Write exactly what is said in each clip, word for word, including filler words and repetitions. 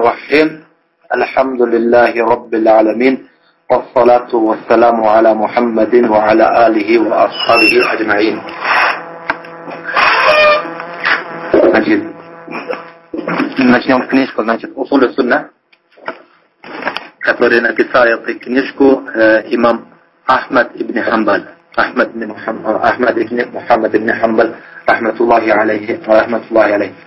الرحيم الحمد لله رب العالمين والصلاة والسلام على محمد وعلى آله وأصحابه أجمعين. Значит, начнем книжку, значит, «Усуль сунна», который написал эту книжку э, имам Ахмад ибн Хамбаль. Ахмад ибн Мухаммад, Ахмад ибн Мухаммад ибн Хамбаль, рахматуллахи алейхи, рахматуллахи алейхи.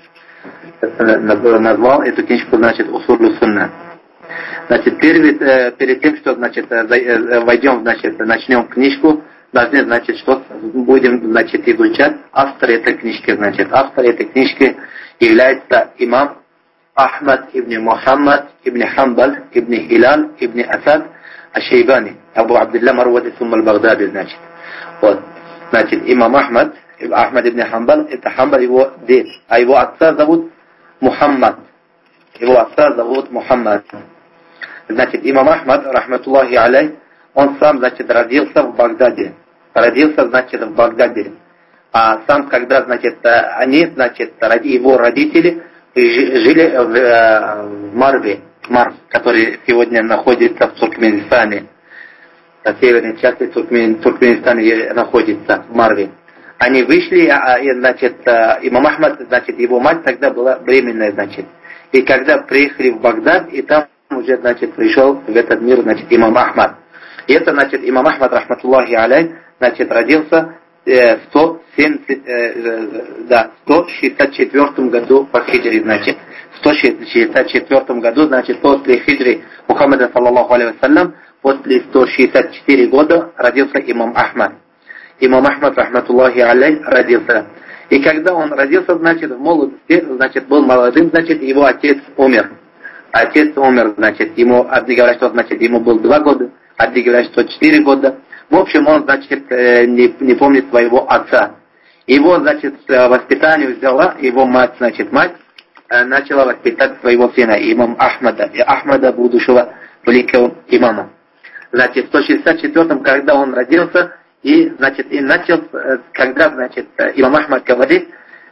Назвал эту книжку, значит, «Усуль сунна». Значит, перед, э, перед тем, что, значит, э, войдем, значит, начнем книжку, должны, значит, что будем, значит, изучать автор этой книжки, значит, автор этой книжки является имам Ахмад ибн Мухаммад ибн Хамбаль ибн Хилаль ибн Асад аш-Шейбани, Абу Абдилля Марвади сумма аль-Багдади, значит. Вот, значит, имам Ахмад, Ахмад ибн Хамбаль, это Хамбаль его дед, а его отца зовут Мухаммад. Его отца зовут Мухаммад. Значит, имам Ахмад, рахматуллахи алей, он сам, значит, родился в Багдаде. Родился, значит, в Багдаде. А сам, когда, значит, они, значит, его родители жили в, в Марве, Марв, который сегодня находится в Туркменистане. На северной части Туркмен, Туркменистана находится, в Марве. Они вышли, и, значит, имам Ахмад, значит, его мать тогда была беременная, значит. И когда приехали в Багдад, и там уже, значит, пришел в этот мир, значит, имам Ахмад. И это, значит, имам Ахмад, рахматуллахи алей, значит, родился э, в сто семьдесят, э, да, сто шестьдесят четвёртом году по хиджре, значит. В сто шестьдесят четвёртом году, значит, после хиджры Мухаммада, саллаллаху алейхи вассалям, после сто шестьдесят четыре года родился имам Ахмад. Имам Ахмад, рахматуллахи алей, родился. И когда он родился, значит, в молодости, значит, был молодым, значит, его отец умер. Отец умер, значит, ему, одни говорят, что, значит, ему было два года, одни говорят, что четыре года. В общем, он, значит, не, не помнит своего отца. Его, значит, воспитание взяла его мать, значит, мать начала воспитать своего сына, имам Ахмада, и Ахмада, будущего великого имама. Значит, в сто шестьдесят четвёртом, когда он родился, и, значит, и начал, когда, значит, имам Ахмад говорит,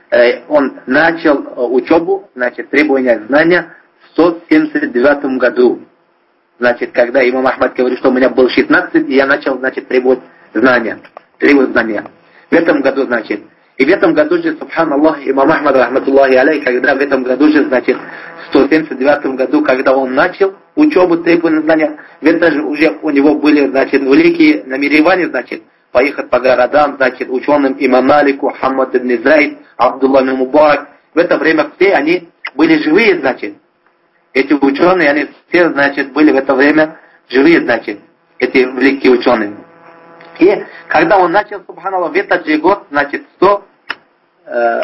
он начал учебу, значит, требования знания в сто семьдесят девятом году. Значит, когда имам Ахмад говорит, что у меня было шестнадцать, и я начал, значит, требовать знания. Требовать знания. В этом году, значит. И в этом году же, субханаллах, имам Ахмад, рахматуллахи алей, когда в этом году же, значит, в сто семьдесят девятом году, когда он начал учебу требования знания, в этом же уже у него были, значит, великие намерения, значит, поехать по городам, значит, ученым имам Малику, Хаммад ибн Зайд, Абдулла ибн Мубарак. В это время все они были живые, значит. Эти ученые, они все, значит, были в это время живые, значит, эти великие ученые. И когда он начал, субханаллах, в этот же год, значит, сто, э,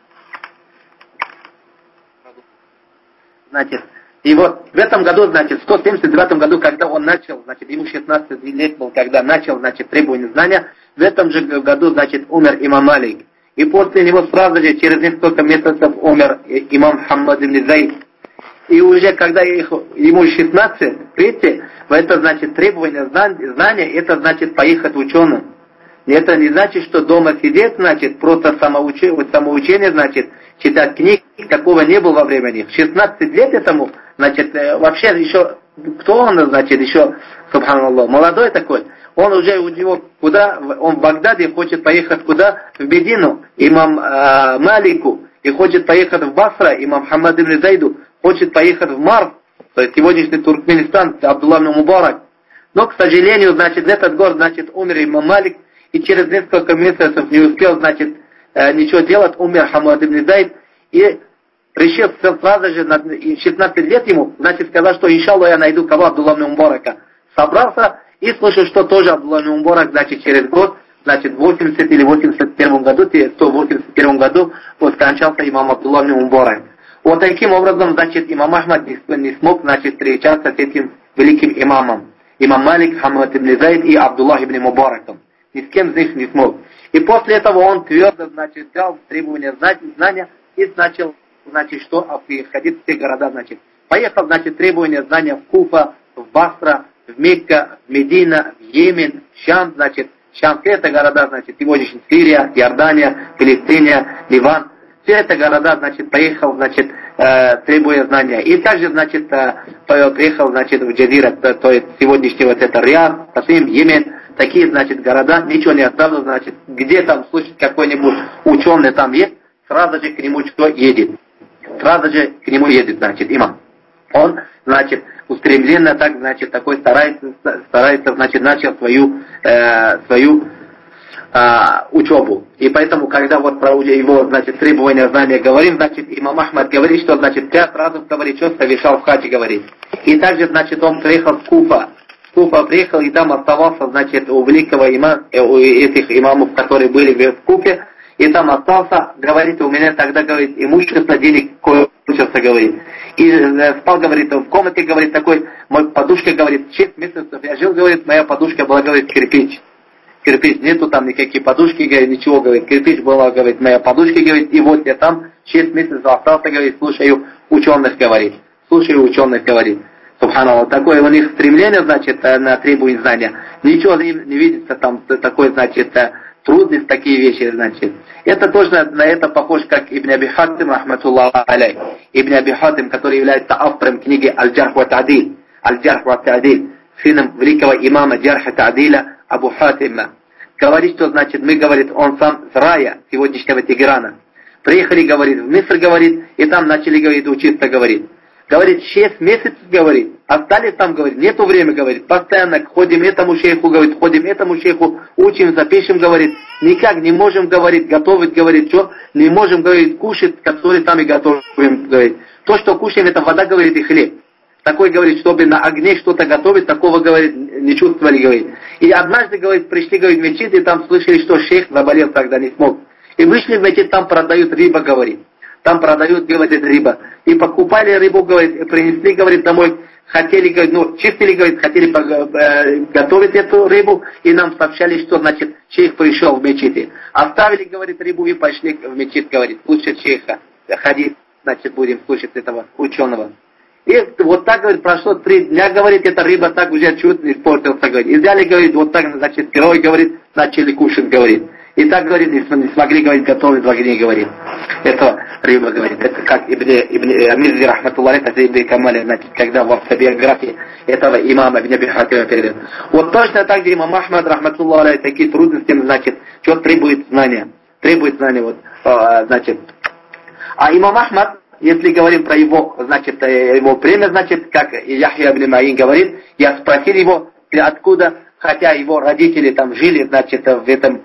значит, и вот в этом году, значит, в сто семьдесят девятом году, когда он начал, значит, ему шестнадцать лет был, когда начал, значит, требования знания, в этом же году, значит, умер имам Малик. И после него сразу же, через несколько месяцев, умер имам Хаммад ибн Зайд. И уже когда их, ему шестнадцать, видите, это значит требование знания, это значит поехать ученым. Это не значит, что дома сидеть, значит, просто самоучение, самоучение, значит, читать книги, такого не было во времени. В шестнадцать лет этому, значит, вообще еще, кто он, значит, еще, субханаллах, молодой такой, он уже у него куда, он в Багдаде хочет поехать куда? В Медину, имам э, Малику, и хочет поехать в Басра, имам Хаммад ибн Зайду, хочет поехать в Марв, то есть сегодняшний Туркменистан, Абдулла ибн Мубарак. Но, к сожалению, значит, в этот год, значит, умер имам Малик, и через несколько месяцев не успел, значит, ничего делать, умер Хаммад ибн Зайд, и решил сразу же, шестнадцать лет ему, значит, сказал, что, иншаллах, я найду кого, Абдулла ибн Мубарака. Собрался и слышал, что тоже Абдулла ибн Мубарак, значит, через год, значит, в восемьдесят или восемьдесят первом году, в сто восемьдесят первом году, скончался имам Абдулла ибн Мубарак. Вот таким образом, значит, имам Ахмад не смог, значит, встречаться с этим великим имамом. Имам Малик, Хаммад ибн Зайд и Абдуллах ибн Мубараком. Ни с кем из них не смог. И после этого он твердо, значит, дал требования знания и начал, значит, что обходить все города, значит. Поехал, значит, требования знания в Куфа, в Басра, в Мекка, в Медина, в Йемен, в Шам, значит. Шам, все это города, значит, сегодняшняя Сирия, Иордания, Палестина, Ливан. Все это города, значит, поехал, значит, э, требуя знания. И также, значит, э, приехал, значит, в Джазира, то, то есть сегодняшний вот это Риад, Тасим, Йемен, такие, значит, города, ничего не оставил, значит, где там слышит какой-нибудь ученый там есть, сразу же к нему что едет. Сразу же к нему едет, значит, имам. Он, значит, устремленно так, значит, такой старается, старается, значит, начал свою, э, свою э, учебу. И поэтому, когда вот про его, значит, требования знания говорим, значит, имам Ахмад говорит, что, значит, пять разов говорит, что совершал в хаджи, говорит. И также, значит, он приехал в Куфа. В Куфа приехал и там оставался, значит, у великого имама, у этих имамов, которые были в Куфе, и там остался, говорит, у меня тогда, говорит, имущество, денег кончился, говорит. И спал, говорит, в комнате, говорит, такой, мой подушка, говорит, шесть месяцев я жил, говорит, моя подушка была, говорит, кирпич. Кирпич, нету там никакие подушки, говорит, ничего, говорит, кирпич была, говорит, моя подушка, говорит, и вот я там шесть месяцев остался, говорит, слушаю ученых, говорит, слушаю ученых, говорит. Субханаллах, такое у них стремление, значит, на требование знания. Ничего не, не видится там, такой, значит, трудность, такие вещи, значит. Это тоже на это похож, как Ибн Аби Хатим, рахматуллах алей. Ибн Аби Хатим, который является автором книги Аль-Джарх ва Та'диль, Аль-Джарх ва Та'диль, сыном великого имама Джарха Та'диля Абу Хатима. Говорит, что, значит, мы, говорит, он сам с рая сегодняшнего Тегерана. Приехали, говорит, в Миср, говорит, и там начали, говорит, учиться, говорит. Говорит, шесть месяцев, говорит, остались там, говорит, нету времени, говорит, постоянно ходим этому шейху, говорит, ходим этому шейху, учимся, пишем, говорит, никак не можем, говорит, готовить, говорит, что, не можем, говорит, кушать, который сами готовим, говорит. То, что кушаем, это вода, говорит, и хлеб. Такой, говорит, чтобы на огне что-то готовить, такого, говорит, не чувствовали, говорит. И однажды, говорит, пришли, говорит, в мечеть, и там слышали, что шейх заболел, тогда не смог. И вышли в мечеть, там продают рыба, говорит. Там продают, говорит, рыба. И покупали рыбу, говорит, принесли, говорит, домой. Хотели, говорит, ну, чистили, говорит, хотели э, готовить эту рыбу. И нам сообщали, что, значит, шейх пришел в мечети. Оставили, говорит, рыбу и пошли в мечеть, говорит, слушать шейха. Ходить, значит, будем слушать этого ученого. И вот так, говорит, прошло три дня, говорит, эта рыба так уже чуть не испортился, говорит. И взяли, говорит, вот так, значит, пирог, говорит, начали кушать, говорит. И так, говорит, не смогли, говорит, готовить в огне, говорит. Это рыба, говорит. Это как Ибн, Ибн Амизи, рахматуллах, это Ибн Камали, значит, когда в автобиографии этого имама Ибн Аби Хатима передает. Вот точно так же имам Ахмад, рахматуллах, такие трудности, значит, что требует знания. Требует знания, вот, значит. А имам Ахмад, если говорим про его, значит, его племя, значит, как Яхья ибн Маин говорит, я спросил его, откуда, хотя его родители там жили, значит, в этом,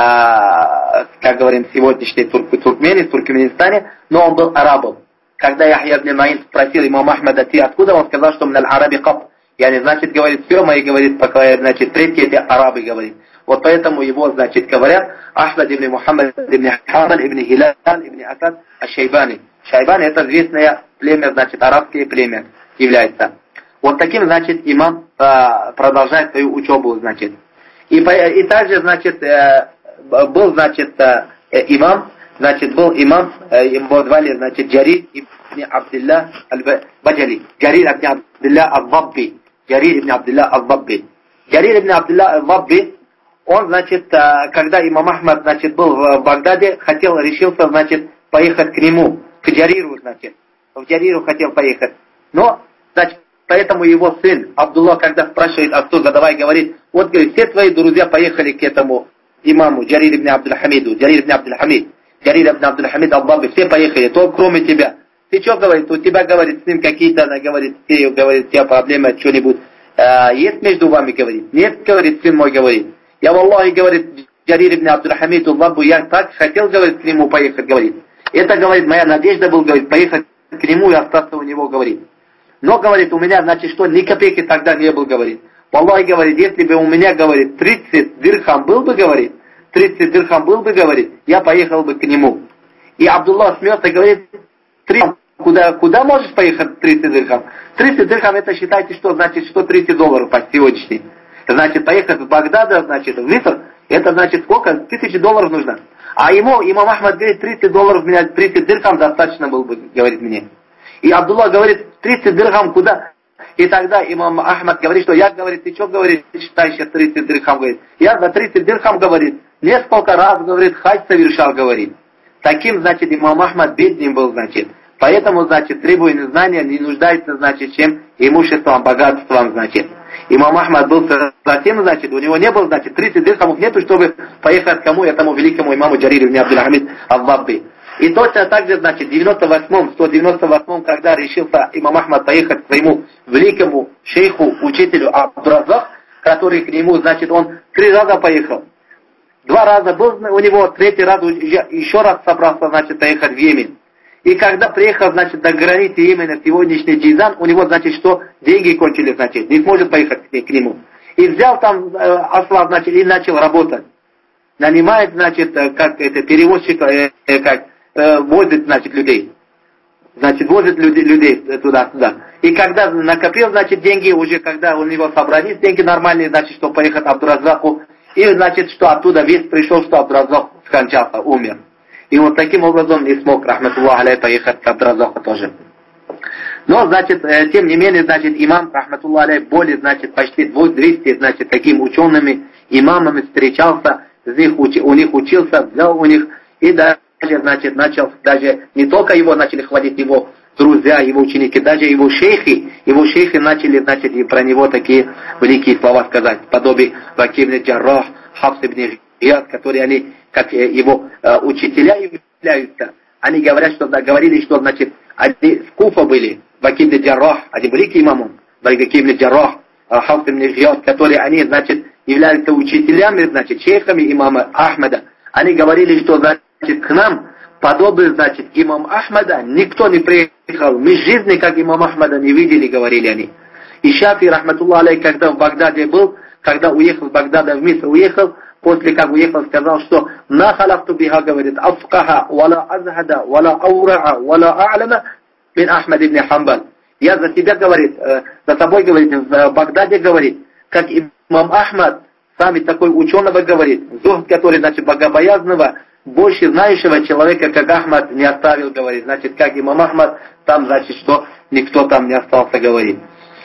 а, как говорим, сегодняшней Тур- Туркмении, в Туркменистане, но он был арабом. Когда Яхья ибн Маин спросил имама Ахмада, ты откуда, он сказал, что من العربي قط. Я не, значит, говорит, все мои, говорит, пока, значит, третьи эти арабы, говорит. Вот поэтому его, значит, говорят, Ахмад ибн Мухаммад ибн Хамад ибн Хилал ибн Асад аш-Шайбани. Шайбан это известное племя, значит, арабское племя является. Вот таким, значит, имам а, продолжает свою учебу, значит. И, и также, значит, был, значит, имам, значит, был имам, его звали, значит, Джарир ибн Абдилла аль-Баджали. Джарир ибн Абдилла аль-Вабби. Джарир ибн Абдилла аль-Вабби. Джарир ибн Абдилла аль-Вабби, он, значит, когда имам Ахмад, значит, был в Багдаде, хотел, решился, значит, поехать к нему, к Джариру, значит. В Джариру хотел поехать. Но, значит, поэтому его сын Абдулла, когда спрашивает оттуда, давай, говорит, вот, говорит, все твои друзья поехали к этому имаму Джарир ибн Абдуль-Хамиду, Джарир ибн Абдуль-Хамид, Джарир ибн Абдуль-Хамид аль-Баби, все поехали, только кроме тебя. Ты что, говорит, у тебя, говорит, с ним какие-то, она говорит, ты, говорит, у тебя проблемы, что-нибудь а, есть между вами, говорит. Нет, говорит, сын мой, говорит. Я, валлахи, говорит, Джарир ибн Абдуль-Хамид аль-Баби, я так хотел, говорит, к нему поехать, говорит. Это, говорит, моя надежда была, говорит, поехать к нему и остаться у него, говорит. Но, говорит, у меня, значит, что, ни копейки тогда не было, говорит. Аллах, говорит, если бы у меня, говорит, тридцать дирхам был бы, говорит, тридцать дирхам был бы, говорит, я поехал бы к нему. И Абдулла смеется, говорит, куда, куда можешь поехать тридцать дирхам? тридцать дирхам, это считайте, что, значит, что тридцать долларов по сегодняшней. Значит, поехать в Багдад, значит, в Миср, это, значит, сколько? Тысячи долларов нужно. А ему, имам Ахмад говорит, тридцать долларов, меня тридцать дирхам достаточно было бы, говорит мне. И Абдулла говорит, тридцать дирхам куда? И тогда имам Ахмад говорит, что я, говорит, ты что, говорит, считаешь тридцать дирхам, говорит. Я за тридцать дирхам, говорит, несколько раз, говорит, хадж совершал, говорит. Таким, значит, имам Ахмад бедным был, значит. Поэтому, значит, требуемое знание не нуждается, значит, чем имуществом, богатством, значит. Имам Ахмад был затем, значит, у него не было, значит, тридцать дирхамов нету, чтобы поехать к кому, этому великому имаму Джариру ибн Абдул-Хамид Аль-Вабби. И точно так же, значит, в девяносто восьмом, сто девяносто восьмом, когда решился имам Ахмад поехать к своему великому шейху, учителю Абдуразак, который к нему, значит, он три раза поехал. Два раза был у него, третий раз еще раз собрался, значит, поехать в Йемен. И когда приехал, значит, до границы Йемена, сегодняшний Джизан, у него, значит, что деньги кончились, значит, не сможет поехать к нему. И взял там э, осла, значит, и начал работать. Нанимает, значит, как это, перевозчик, э, э, как, э, возит, значит, людей. Значит, возит людей, людей туда-сюда. И когда накопил, значит, деньги, уже когда у него собрались деньги нормальные, значит, что поехать Абдуразаку, и, значит, что оттуда весть пришел, что Абдуразак скончался, умер. И вот таким образом не смог, рахматуллах алей, поехать к Абдуразаку тоже. Но, значит, э, тем не менее, значит, имам, рахматуллах алей, более, значит, почти двести, значит, такими учеными, имамами встречался, из них, учи, у них учился, взял у них, и даже, значит, начал, даже не только его начали хвалить его друзья, его ученики, даже его шейхи, его шейхи начали, значит, и про него такие великие слова сказать, подобие Ваки ибн Джаррах, Хафс ибн Гияс, которые они, как его э, учителя являются, они говорят, что, да, говорили, что, значит, они с Куфа были, Ваки ибн Джаррах, один великий имам, Ваки ибн Джаррах, Хафс ибн Гияс, которые они, значит, являются учителями, значит, шейхами имама Ахмада. Они говорили, что, значит, к нам подобный, значит, имам Ахмада никто не приехал. Мы в жизни, как имам Ахмада, не видели, говорили они. И Шафи, рахматуллах алей, когда в Багдаде был, когда уехал в Багдада в Миср, уехал, после как уехал, сказал, что «На халафту биха», говорит, «Афкаха, вала азхада, вала аура'a, вала а'лама мин Ахмад ибн Хамбал». Я за себя, говорит, э, за собой, говорит, в Багдаде, говорит, как имам Ахмад, сами такой ученого, говорит, зухд, который, значит, богобоязного, больше знающего человека, как Ахмад, не оставил, говорит. Значит, как имам Ахмад, там, значит, что никто там не остался, говорит.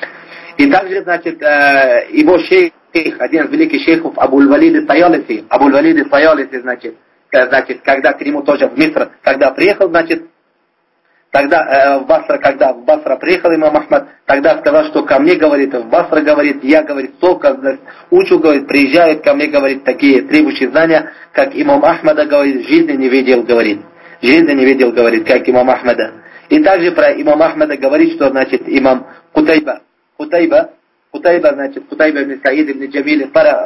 И также, значит, э, его шейх, один из великих шейхов, Абуль-Валид Тайалиси, Абуль-Валид Тайалиси, значит, значит, когда к нему тоже в Миср, когда приехал, значит, тогда э, в Басра, когда в Басра приехал имам Ахмад, тогда сказал, что ко мне, говорит, в Басра, говорит, я, говорит, столько учу, говорит, приезжают ко мне, говорит, такие требующие знания, как имам Ахмада, говорит, в жизни не видел, говорит, в жизни не видел, говорит, как имам Ахмада. И также про имама Ахмада говорит, что, значит, имам Кутайба, Кутайба, Кутайба, значит, Кутайба ибн Саид ибн Джамиль,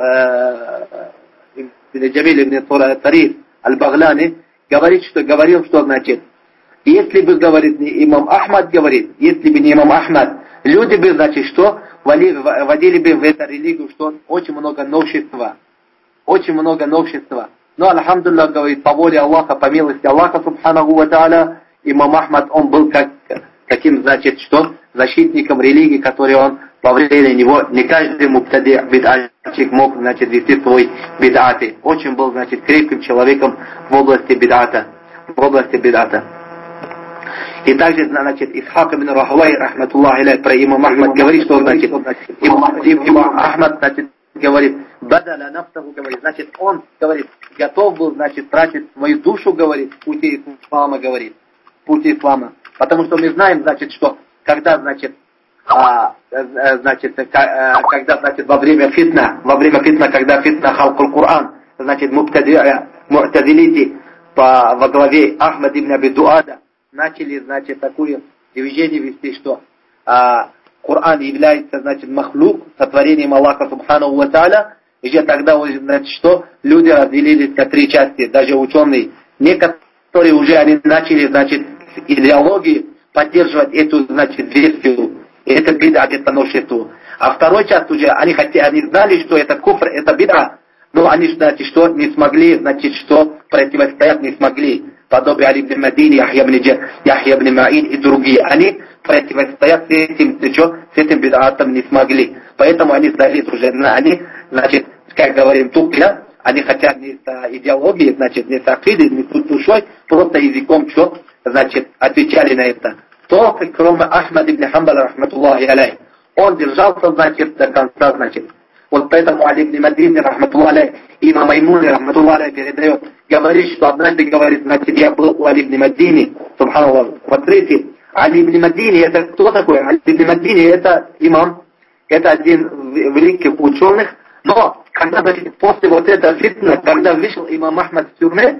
ибн Джамиль ибн Тариф Аль-Баглани, говорит, что, говорил, что, значит, если бы, говорит, не имам Ахмад, говорит, если бы не имам Ахмад, люди бы, значит, что, вводили бы в эту религию, что очень много новшества, очень много новшества. Но, алхамдулиллах, говорит, по воле Аллаха, по милости Аллаха, субханаху ва тааля, имам Ахмад, он был как, таким, значит, что, защитником религии, который он, во время него, не каждый муптади, бид'атчик мог, значит, вести свой бид'аты. Очень был, значит, крепким человеком в области бид'ата, в области бид'ата. И также, значит, Исхак ибн Рахвай, рахматуллах алейх, про имам Ахмад говорит, что, значит, имам Ахмад, значит, говорит, бадаля нафтаху, говорит, значит, он, говорит, готов был, значит, тратить свою душу, говорит, в пути ислама, говорит, в пути ислама. Потому что мы знаем, значит, что, когда, значит, а, значит, когда, значит, во время фитна, во время фитна, когда фитна халкул Кур'ан, значит, му'тазилити по, во главе Ахмад ибн Аби Дуада, начали, значит, такое движение вести, что а, Коран является, значит, махлук, сотворением Аллаха субханаху ва тааля, и же тогда, значит, что люди разделились на три части, даже ученые, некоторые уже они начали, значит, идеологии поддерживать эту, значит, версию, это бид'а, это новшество. А второй часть уже, они хотели, они знали, что это куфр, это бид'а, но они, значит, что не смогли, значит, что противостоять не смогли. Подобие Али ибн Мадини, Яхья ибн Маин и другие. Они противостоять с этим, что, с этим бид'атом не смогли. Поэтому они сдались уже, они, значит, как говорим, тупля, они хотят не с идеологией, значит, не с акидой, не с душой, просто языком, что, значит, отвечали на это. Только кроме Ахмад ибн Хамбала, рахматуллахи алейх, он держался, значит, до конца, значит. Вот поэтому Али ибн Мадини, рахматуллах алейх, имам Маймуни, рахматуллах алейх, передает, говорит, что однажды говорит, значит, я был у Али ибн Мадини, субханаллах. Смотрите, Али ибн Мадини, это кто такой? Али ибн Мадини, это имам, это один великих ученых, но когда, значит, после вот этого фитна, когда вышел имам Ахмад в тюрьме,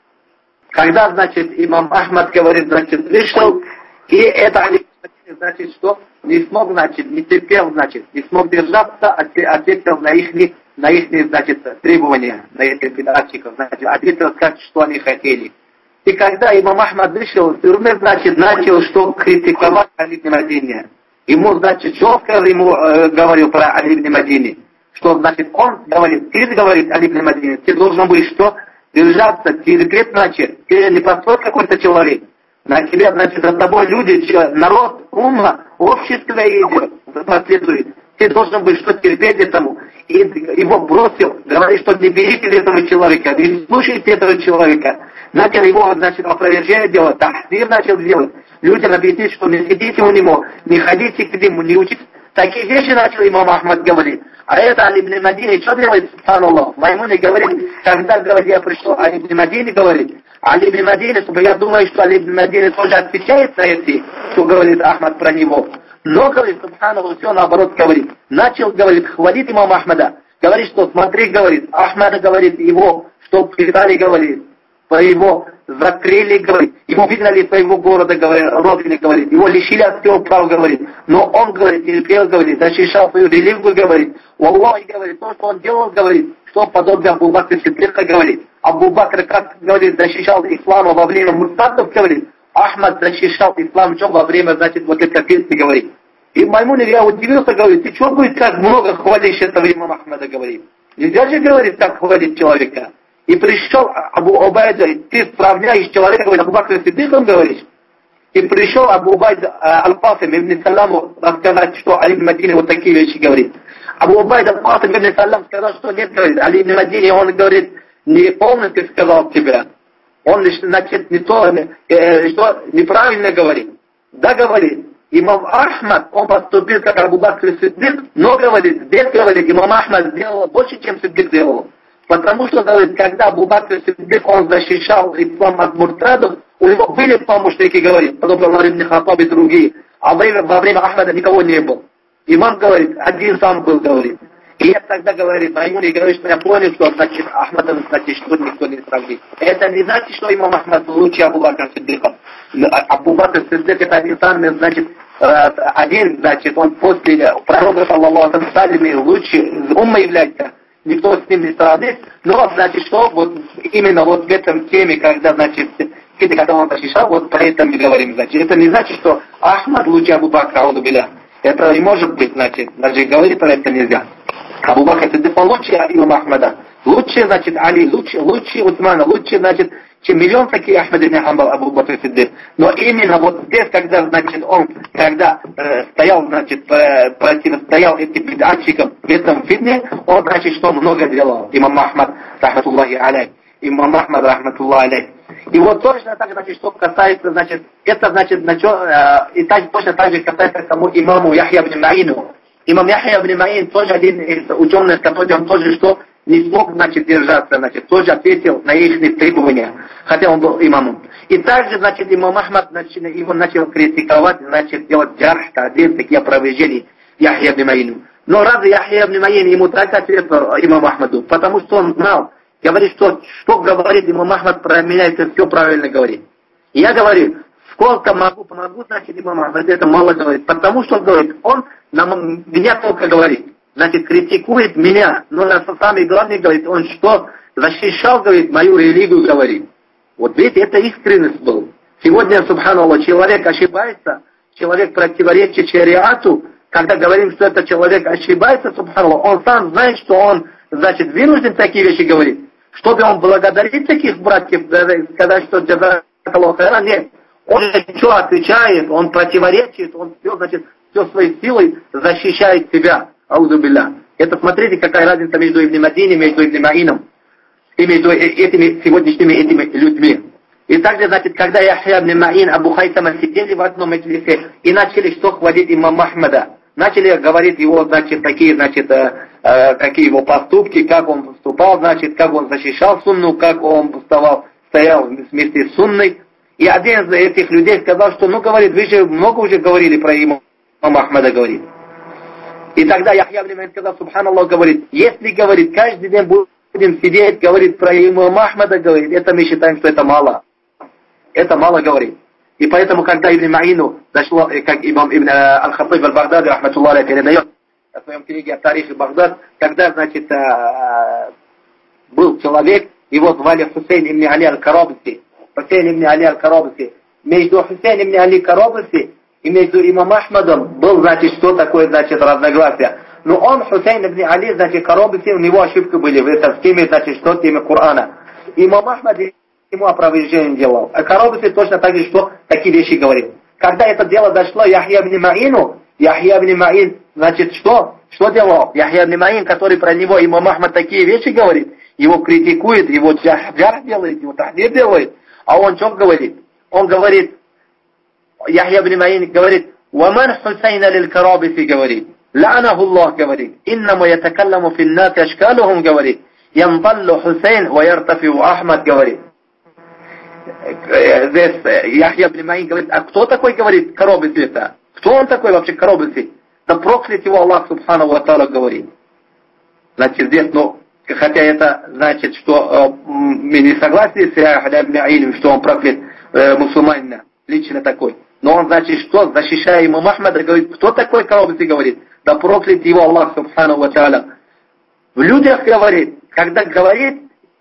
когда, значит, имам Ахмад, говорит, значит, вышел, и это Али ибн Мадини, значит, что не смог, значит, не терпел, значит, не смог держаться, ответил на их, на их, значит, требования, на этих бедатчиков, значит, ответил сказать, что они хотели. И когда имам Ахмад вышел в тюрьме, значит, начал, что критиковать Али ибн Мадини. Ему, значит, четко ему э, говорил про Али ибн Мадини, что, значит, он говорит, ты говорит Али ибн Мадини, ты должен быть что? Держаться, терпеть, значит, ты не простой какой-то человек. На тебя, значит, за тобой люди, народ, умма, общество идет, последует. Ты должен быть что терпеть этому. И его бросил, говорит, что не берите этого человека, не слушайте этого человека. Начал его, значит, опровержение делать, тахдир начал делать. Людям объяснить, что не сидите у него, не ходите к нему, не учите. Такие вещи начал имам Ахмад говорить. А это Али ибн Мадини, что делает, субханаллах? Маймуни говорит, когда, говорит, я пришел, Али ибн Мадини говорит, Али ибн Мадини, чтобы я думаю, что Али ибн Мадини тоже отвечает на эти, что говорит Ахмад про него. Но, говорит, субханаллах, все наоборот говорит. Начал, говорит, хвалить имам Ахмада. Говорит, что смотри, говорит, Ахмада, говорит, его, что передали, говорит, по его закрыли, говорит, его выгнали по его города, говорит, родине, говорит, его лишили от всего права, говорит, но он, говорит, терпел, говорит, защищал свою религию, говорит, Аллах, говорит, то, что он делал, говорит, что подобие Абу Бакр Сиддика, говорит, Абу Бакр, как, говорит, защищал ислам во время муртадов, говорит, Ахмад защищал ислам во время, значит, вот этой песни, говорит. И Маймуни, я удивился, говорит, ты что, говорит, как много хвалишь этого имама Ахмада, говорит. Нельзя же, говорит, так хвалить человека. И пришел Абу Убайда, ты сравняешь человека, говорит, Абу Бакр Сиддиком, говоришь. И пришел Абу Убайда Аль-Касим ибн Саламу рассказать, что Али ибн Мадини вот такие вещи говорит. Абу Убайда Аль-Касим ибн Салам сказал, что нет, говорит, Али ибн Мадини, он говорит, не полностью сказал тебя. Он, значит, не то, э, что неправильно говорит. Да, говорит. Имам Ахмад, он поступил как Абу Бакр Сиддик, но, говорит, здесь, говорит, имам Ахмад сделал больше, чем Сиддик делал. Потому что, говорит, когда Абу Бакр Сиддик, он защищал ислам от муртадов, у него были помощники, говорит, подобно Умар ибн Хаттаб и другие, а во время Ахмада никого не было. Имам, говорит, один сам был, говорит. И я тогда, говорит, Маймуни говорит, что я понял, что, значит, Ахмадом, значит, что никто не сравнит. Это не значит, что имам Ахмад лучше Абу Бакр Сиддика. Абу Бакр Сиддик, это один сам, значит, один, значит, он после пророка, саллаллаху алейхи ва лучше умма является. Никто с ним не сравнит, но, значит, что вот именно вот в этом теме, когда, значит, когда он защищал, вот про это мы говорим, значит, это не значит, что Ахмад лучше Абу Бакра, ауду билля. Это не может быть, значит, даже говорить про это нельзя. Абу Бакр Сиддик лучше имама Ахмада, лучше, значит, Али, лучше, лучше Усмана, лучше, значит, чем миллион таких Ахмад ибн Хамбал, Абу Бакр Сиддик. Но именно вот здесь, когда, значит, он, когда э, стоял, значит, противостоял этим бедатчикам в этом фитне, он, значит, что много делал. Имам Ахмад, рахматуллахи алейх. Имам Ахмад, рахматуллахи алейх. И вот точно так, значит, что касается, значит, это, значит, начало, э, и так, точно так же касается тому имаму Яхья ибн Маину. Имам Яхья ибн Маин тоже один из ученых, который он тоже что не смог, значит, держаться, значит, тоже ответил на их требования, хотя он был имамом. И также, значит, имам Ахмад, значит, его начал критиковать, значит, делать джарх, один такие опровержения Яхья ибн Маину. Но разве Яхья ибн Маин ему так ответил имаму Ахмаду? Потому что он знал, говорит, что, что говорит имам Ахмад про меня, это все правильно говорит. И я говорю, сколько могу, помогу, значит, имам Ахмад, это мало говорит. Потому что он говорит, он нам, меня только говорит. Значит, критикует меня, но на самое главное, говорит, он что, защищал, говорит, мою религию, говорит. Вот видите, это искренность был. Сегодня, субханаллах, человек ошибается, человек противоречит шариату, когда говорим, что этот человек ошибается, субханаллах, он сам знает, что он, значит, вынужден такие вещи говорить. Чтобы он благодарит таких братьев, сказать, что джазакаллаху хайран, нет. Он что отвечает, он противоречит, он все, значит, все своей силой защищает себя. Аузу билля. Это смотрите, какая разница между Ибн Мадини, между Ибн Маином и между этими сегодняшними этими людьми. И также, значит, когда Яхья ибн Маин, Абу Хайтама сидели в одном меджлисе и начали что хвалить имама Ахмада. Начали говорить его, значит, такие, значит, э, какие его поступки, как он поступал, значит, как он защищал сунну, как он вставал, стоял вместе с сунной. И один из этих людей сказал, что, ну, говорит, вы же много уже говорили про имама Ахмада, говорит. И тогда Яхья ибн Маин сказал, субханаллах, говорит, если, говорит, каждый день будем сидеть, говорит, про имама Ахмада, говорит, это мы считаем, что это мало. Это мало, говорит. И поэтому, когда Ибн Маину дошло, как имам Ибн Аль-Хаттаб Аль-Багдад, рахматуллахи, передает в своем книге «Тарих и Багдад», когда, значит, был человек, его звали Хусейн ибн Али Аль-Карабаси, Хусейн ибн Али Аль-Карабаси. Между Хусейн ибн Али Аль-Карабаси и между имамом Ахмадом был, значит, что такое, значит, разногласие. Но он, Хусейн ибн Али, значит, Карабаси, у него ошибки были в этом, в теме, значит, что теме Корана. Имам Ахмад ему опровержение делал. А Карабаси точно так же, что такие вещи говорил. Когда это дело дошло Яхья ибн Маину, Яхья ибн Маин, значит, что? Что делал? Яхья ибн Маин, который про него имам Ахмад такие вещи говорит, его критикует, его джар делает, его тахдир делает. А он что говорит? Он говорит, Яхья ибн Маин говорит, «Ваман Хусейна лиль-Карабаси», говорит, «Ла'наху Аллах», говорит, «Иннама ятакалламу фил-нати ашкалухум», говорит, «Янталлу Хусейн ва яртафиу Ахмад», говорит. Здесь Яхья ибн Маин говорит, а кто такой, говорит, Карабаси это? Кто он такой вообще, Карабаси? Да проклят его Аллах, субхану ва тааля, говорит. Значит, здесь, ну, хотя это значит, что э, мы не согласны с Яхья ибн Маином, что он проклят э, мусульманина, лично такой. Но он, значит, что, защищая имама Ахмада, говорит, кто такой Карабаси, говорит? Да проклят его Аллах, субхану ва тааля. В людях, говорит, когда говорит,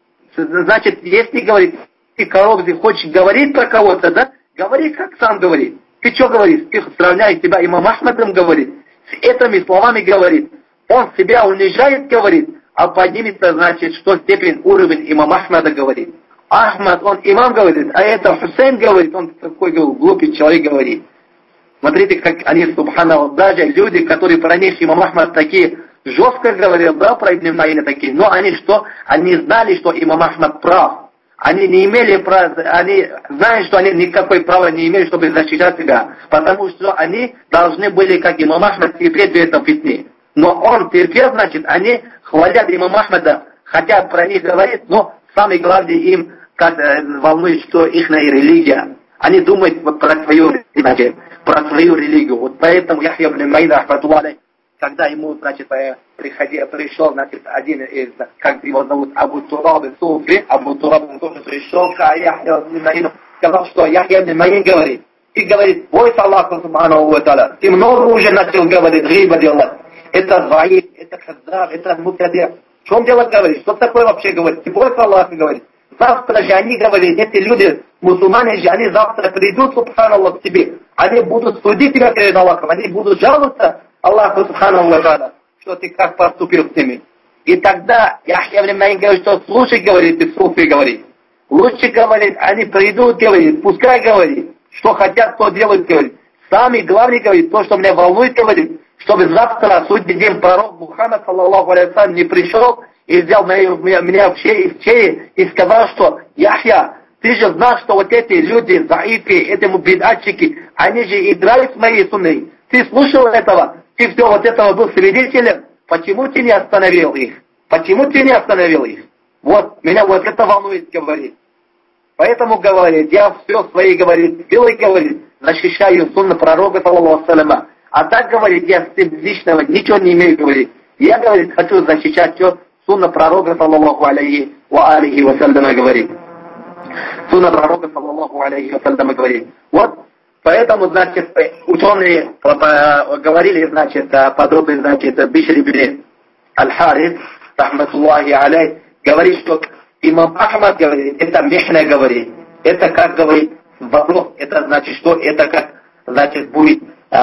значит, если, говорит, ты, Карабаси, хочешь говорить про кого-то, да? Говори, как сам говорит. Ты что говоришь? Ты сравняешь себя имам Ахмадом, говорит. С этими словами говорит. Он себя унижает, говорит, а поднимется, значит, что степень, уровень имама Ахмада, говорит. Ахмад, он имам, говорит, а это Хусейн, говорит, он такой глупый человек, говорит. Смотрите, как они, субханаллах, даже люди, которые про них имам Ахмад такие жестко говорил, да, про Ибн Маина такие, но они что? Они знали, что имам Ахмад прав. Они не имели права, они знают, что они никакой права не имели, чтобы защищать себя. Потому что они должны были, как имам Ахмад, терпеть в этом фитне. Но он терпел, значит, они хвалят имама Ахмада, хотят про них говорить, но самое главное им, как волнует, что их религия. Они думают про свою, значит, про свою религию. Вот поэтому Яхья ибн Маин, рахматуллахи, когда ему, значит, приходил, пришел, значит, один из, как его зовут, Абу Тураб Суфи, Абу Тураб тоже пришел к Яхья ибн Маину, сказал, что Яхья ибн Маин говорит, и говорит, бойся Аллаха, субхану ва тааля, ты много уже начал говорить, гриба делать, это зваид, это хаззаб, это мутадир. В чем дело говорит? Что такое вообще говорит? Ты бойся Аллаха, говорит. Завтра же они говорят, эти люди, мусульмане же, они завтра придут, субханаллах, к тебе. Они будут судить тебя перед Аллахом, они будут жаловаться Аллаху, субханаллаху ва тааля, что ты как поступил с ними. И тогда Яхья ибн Маин говорит, что слушай, говорит, ты Суфи, говорит. Лучше, говорит, они придут, говорит, пускай, говорит, что хотят, то делают, говорит. Самый главный, говорит, то, что меня волнует, говорит, чтобы завтра, судный день, пророк Мухаммад, саллаллаху алейхи, не пришел и взял меня, меня в чеи и сказал, что Яхья, ты же знал, что вот эти люди, заифи, эти бидатчики, они же играют с моей сунной. Ты слушал этого, ты все вот этого был свидетелем, почему ты не остановил их? Почему ты не остановил их? Вот, меня вот это волнует, говорит. Поэтому, говорит, я все свои, говорит, силой, говорит, защищаю сунну пророка, саллаллаху алейхи. А так, говорит, я с тем личного ничего не имею, говорит. Я, говорит, хочу защищать все сунна пророка, саллаллаху алейхи ва алейхи ва саллама, говорит. Сунна пророка, саллаллаху алейхи ва саллама, говорит. Вот, поэтому, значит, ученые говорили, значит, подробно, значит, Бишр ибн Аль-Харис, рахматуллахи алейх, говорит, что имам Ахмад, говорит, это мехна, говорит. Это, как говорит, вопрос, это значит, что это как, значит, будет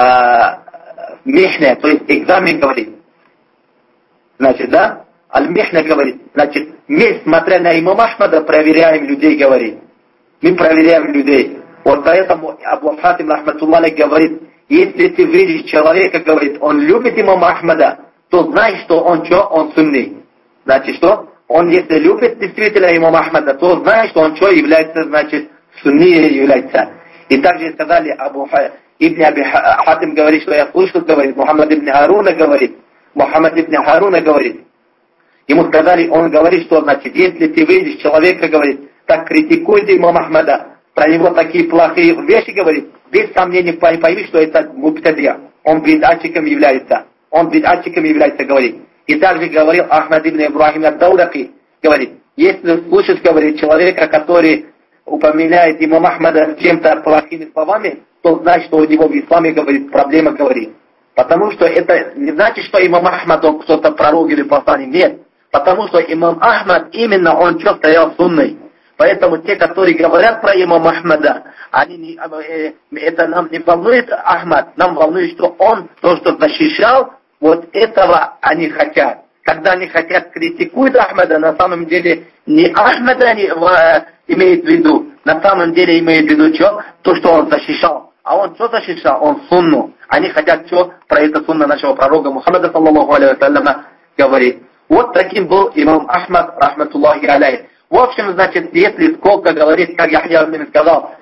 мехна, то есть экзамен, говорит. Значит, да? Аль-Мехна, говорит, значит, мы, смотря на имама Ахмада, проверяем людей, говорит. Мы проверяем людей. Вот поэтому Абу Хатим, рахматуллахи, говорит, если ты видишь человека, говорит, он любит имама Ахмада, то знай, что он что? Он сунни. Значит, что? Он, если любит действительно имама Ахмада, то знай, что он что? Является, значит, сунни является. И также сказали Абу Ибн Аби Хатим, говорит, что я слышал, говорит, Мухаммад ибн Харуна, говорит, Мухаммад ибн Харуна говорит, ему сказали, он говорит, что, значит, если ты видишь человека, говорит, так критикует имама Ахмада, про него такие плохие вещи, говорит, без сомнений пойми, что это мубтадия. Он бидатчиком является. Он бидатчиком является, говорит. И также говорил Ахмад ибн Ибрахим ад-Даулаки, говорит, если слушать, говорит, человека, который упоминает имама Ахмада чем-то плохими словами, то значит, что у него в исламе, говорит, проблема, говорит. Потому что это не значит, что имам Ахмад, он кто-то пророк или посланник. Нет. Потому что имам Ахмад, именно он что стоял сунной. Поэтому те, которые говорят про имама Ахмада, они не, э, это нам не волнует Ахмад, нам волнует, что он то, что защищал, вот этого они хотят. Когда они хотят критикуют Ахмада, на самом деле не Ахмада они э, имеют в виду, на самом деле имеют в виду что? То, что он защищал. А он что защищал? Он сунну. Они хотят что? Про это сунна нашего пророка Мухаммада, саллаллаху алейхи ва салляма, говорит. Вот таким был имам Ахмад, рахматуллахи алейхи. В общем, значит, если сколько говорит, как Яхья ибн сказал,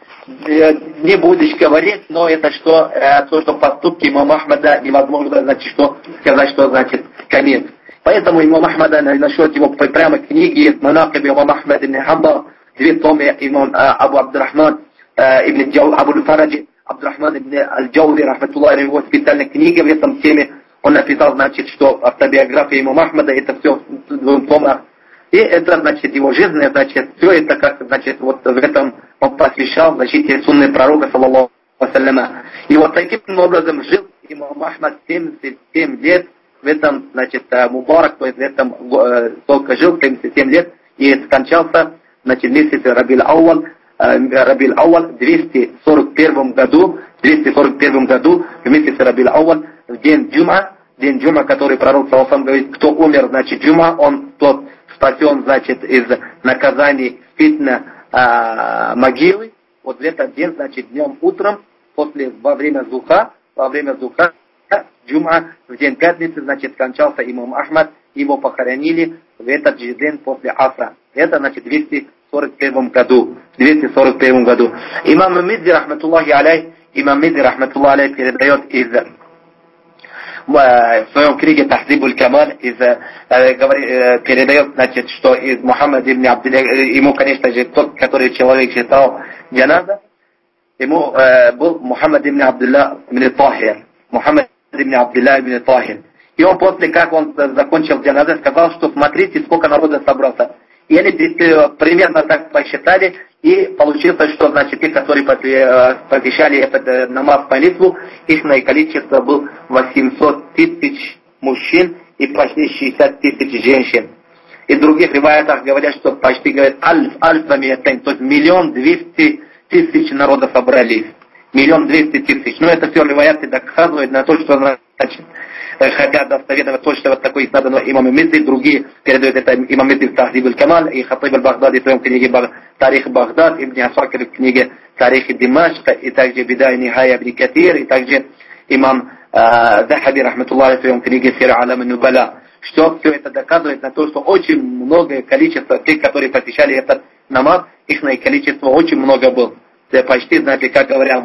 не будешь говорить, но это что, то, что поступки имама Ахмада невозможно, значит, что сказать, что значит конец. Поэтому имам Ахмада насчет его прямо книги «Манакиб имам Ахмад ибн Хамбал», две томы имам Абу Абдурахман ибн Джау, Абу Фараджи, Абдурахман ибн Аль-Джаузи, рахматуллахи, его специальная книга в этом теме. Он написал, значит, что автобиография имама Ахмада, это все в двух томах. И это, значит, его жизнь, значит, все это, как, значит, вот в этом он посвящал защите сунны пророка, саллаллаху алейхи. И вот таким образом жил имам Ахмад семьдесят семь лет в этом, значит, Мубарак, то есть в этом, только жил семьдесят семь лет и скончался, значит, в месяце Рабиль Ауал, Рабиль Ауал в двести сорок первом году, в двести сорок первом году, в месяце Рабиль Ауал, в день Джума, день Джума, который пророк, саллаллаху алейхи, говорит, кто умер, значит, Джума, он тот спасен, значит, из наказаний фитна а, могилы. Вот в этот день, значит, днем утром, после, во время зуха, во время зуха, Джума, в день пятницы, значит, скончался имам Ахмад, его похоронили в этот же день после Асра. Это, значит, в двести сорок первом году. В двести сорок первом году. Имам Миззи, рахматуллахи алейх, имам Миззи, рахматуллахи алейх, передает из в своем книге «Тахдибуль Камаль» из, э, говорит, передает, значит, что из Мухаммада ибн Абдилля, ему, конечно же, тот, который человек читал джаназа, ему э, был Мухаммад ибн Абдилля ибн Тахир. Мухаммад ибн Абдилля ибн Тахир. И он после, как он закончил джаназа, сказал, что смотрите, сколько народа собрался. И они примерно так посчитали, и получилось, что, значит, те, которые посвящали этот намаз по молитву, их количество было восемьсот тысяч мужчин и почти шестьдесят тысяч женщин. И в других риваятах говорят, что почти, говорят, альф, альф, то есть миллион двести тысяч народа собрались. Миллион двести тысяч. Но это все риваяты доказывают на то, что, значит, хотя достоверно точно вот такой надо, но имам Миззи, другие передают это имам Миззи в Тахдибуль Камаль, и Хатиб аль-Багдади в своем книге Тарих Багдад, Ибн Асакир в книге Тарих Димашка, и также Бидай Нихая Ибн Катир, и также имам Захаби, рахматуллахи, в своем книге Сир Алам Нубала. Что все это доказывает на то, что очень многое количество тех, которые посвящали этот намаз, их количество очень много было. Почти, знаете, как говорят,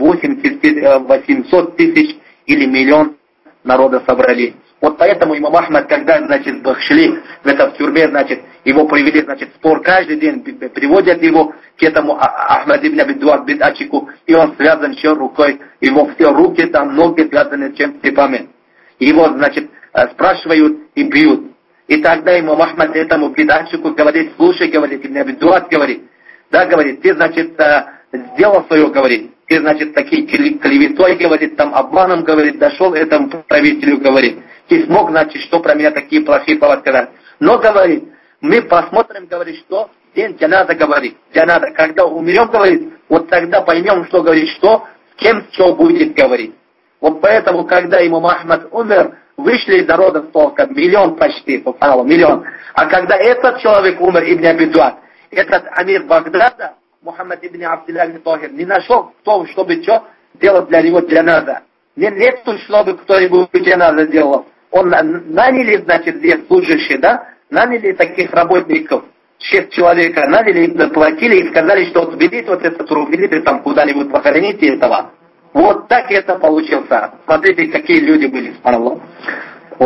восемьсот тысяч или миллион народа собрали. Вот поэтому имам Ахмад, когда, значит, шли в это в тюрьме, значит, его привели, значит, спор каждый день, приводят его к этому Ахмад ибн Абидуат бидачику, и он связан еще рукой, его все руки, там, ноги связаны чем цепами. Его, значит, спрашивают и бьют. И тогда имам Ахмад этому бидачику говорит, слушай, говорит, ибн Абидуат говорит, да, говорит, ты, значит, сделал свое, говорит, ты, значит, такие клеветой, говорит, там, обманом, говорит, дошел этому правителю, говорит, ты смог, значит, что про меня такие плохие слова сказать. Но, говорит, мы посмотрим, говорит, что день джаназа, говорит, джаназа, когда умрем, говорит, вот тогда поймем, что, говорит, что, с кем что будет, говорит. Вот поэтому, когда имам Ахмад умер, вышли из народа столько, миллион почти, миллион. А когда этот человек умер, Ибн Абидуат, этот амир Багдада, Мухаммад ибн Абдилля ибн Тахир, не нашел кто, чтобы что делать для него джаназа. Не, нет, чтобы кто-нибудь джаназа делал. Он наняли, значит, здесь служащие, да, наняли таких работников, шесть человек, наняли, им заплатили и сказали, что вот берите вот этот труп, берите там куда-нибудь похороните этого. Вот так это получился. Смотрите, какие люди были, субханаллах. Вот.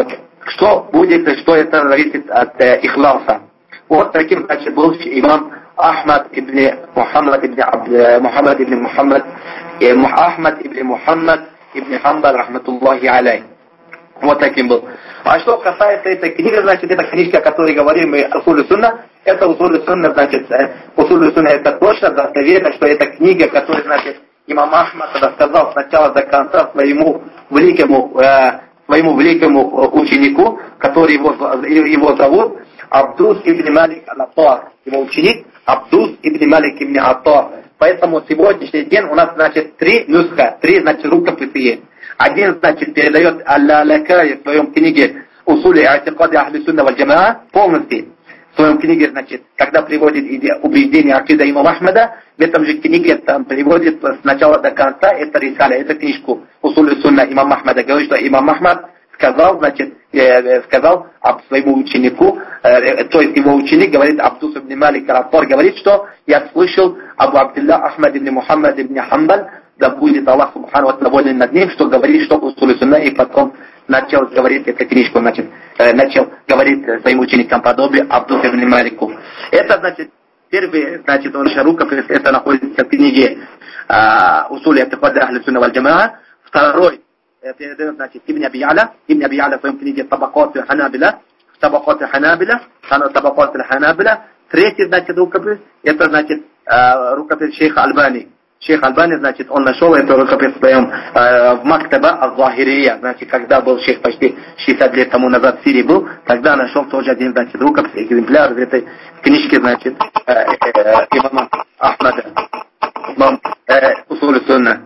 что будет, что это зависит от э, ихласа. Вот таким, значит, был имам Ахмад ибн Мухаммад ибн Абд, Мухаммад ибн Мухаммад, э, Ахмад ибн Мухаммад ибн Хамбал, рахматуллахи алей. Вот таким был. А что касается этой книги, значит, это книжка, о которой говорим мы, Усуль Сунна, это Усуль Сунна, значит, Усуль Сунна, это точно достоверно, что это книга, которая, значит, имам Ахмад рассказал сначала до конца своему великому, э, своему великому ученику, который его, его зовут Абдус ибн Малик аль-Аттар, его ученик Абдус ибн Малик ибн Аттар. Поэтому сегодняшний день у нас, значит, три нюска, три, значит, рукописи есть. Один, значит, передает Аль-Лакай в своем книге «Усули а'тикады ахли сунна валь джамаа» полностью. В своем книге, значит, когда приводит убеждение акида имама Ахмада, в этом же книге там приводит с начала до конца это рисаля, эту книжку «Усули сунна» имама Ахмада. Говорит, что имам Ахмад сказал, значит, э, сказал об своему ученику, э, то есть его ученик говорит, Абдус ибн Малик аль-Аттар говорит, что я слышал Абу Абдилля Ахмад ибн Мухаммад ибн Хамбаль, да будет Аллах Субхану ва Тааля доволен над ним, что говорит, что Усуль Сунна, и потом начал говорить эту книжку, значит, э, начал говорить своим ученикам подобие Абдус ибн Малику. Это, значит, первый, значит, он рукопись, это находится в книге Усуль а'тикады ахли сунна валь джамаа. Второй передает, значит, Ибн Аби Я'ля, Ибн Аби Я'ля в своем книге Табакат аль-Ханабиля, Табакат аль-Ханабиля, Табакат аль-Ханабиля. Третий, значит, рукопись, это, значит, рукопись шейха Альбани. Шейх Альбани, значит, он нашел эту рукопись в своем э, в Мактаба аль-Захирия, значит, когда был шейх почти шестьдесят лет тому назад в Сирии был, тогда нашел тоже один, значит, рукопись, экземпляр в этой книжке, значит, э, э, имама Ахмада, имам Усуль Сунна.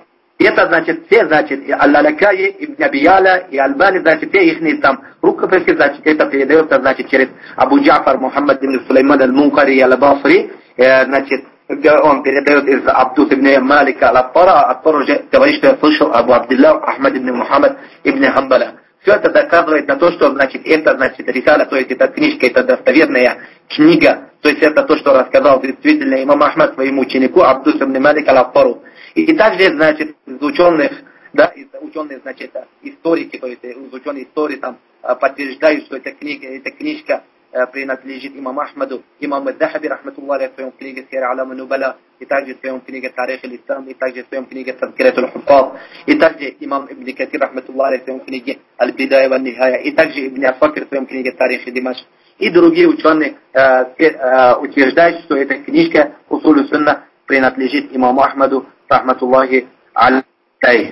И это, значит, все, значит, Аль-Лакай, Ибн Аби Я'ля и Альбани, значит, все их там рукописи, значит, это передается, значит, через Абу Джафар Мухаммад ибн Сулейман аль-Мункари аль-Басри, э, значит, он передает из Абдус ибн Малика аль-Аттара, Аттар говорит, что я слышал Абу Абдилля Ахмад ибн Мухаммад ибн Хамбаля. Все это доказывает на то, что, значит, это, значит, рисаля, то есть эта книжка, это достоверная книга, то есть это то, что рассказал действительно имам Ахмад своему ученику Абдус ибн Малик аль-Аттару. И, и также, значит, из ученых, да, из ученых, значит, историки, то есть из ученых истории там подтверждают, что эта книга, эта книжка принадлежит имаму Ахмаду, имаму Дахаби, рахматуллахи, в своем книге «Сир Алам Нубала», и также в своем книге «Тарих аль-Ислам», и также в своем книге «Тазкират аль-Хуффаз», и также имам Ибн Катир, рахматуллахи, в своем книге «Аль-Бидая ва Нихая», и также Ибн Ас-Сакир в своем книге «Тарих Димашк». И другие ученые э, э, утверждают, что эта книжка «Усуль Сунна» принадлежит имаму Ахмаду, рахматуллахи алейхи.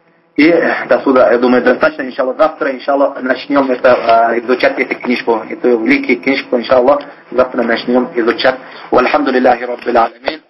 И до сюда, я думаю, достаточно, иншаллах, завтра, иншаллах, начнем это, э, изучать эту книжку, эту великую книжку, иншаллах, завтра начнем изучать. Вальхамдулиллахи раббил аламин.